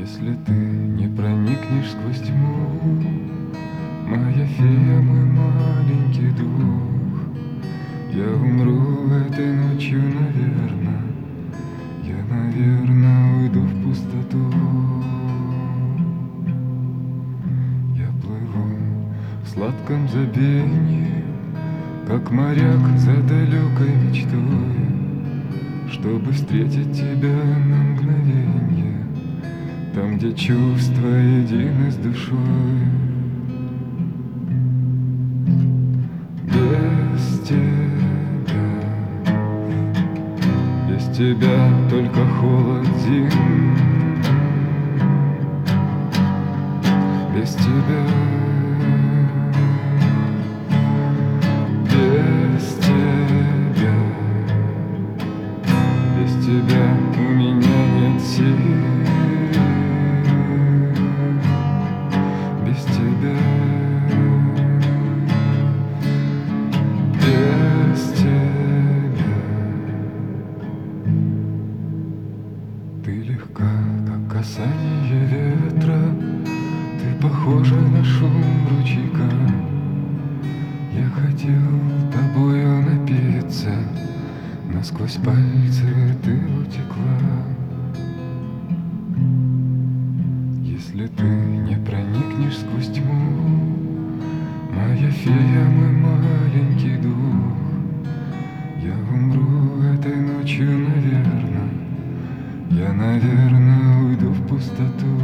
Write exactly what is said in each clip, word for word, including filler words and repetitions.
Если ты не проникнешь сквозь тьму, моя фея, мой маленький дух, я умру этой ночью, наверное, я, наверное, уйду в пустоту. Я плыву в сладком забвении, как моряк за далекой мечтой, чтобы встретить тебя на мгновенье, там, где чувства едины с душой. Без тебя, без тебя только холод зим. Без тебя, без тебя, без тебя у меня нет сил. Без тебя, без тебя. Ты легка, как касание ветра, ты похожа на шум ручейка. Я хотел тобою напиться, но сквозь пальцы ты утекла. Если ты не проникнешь сквозь тьму, моя фея, мой маленький дух, я умру этой ночью, наверное, я, наверное, уйду в пустоту.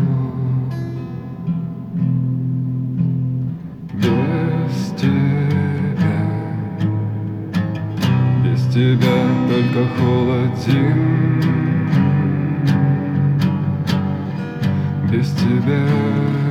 Без тебя, без тебя только холод зим. Без тебя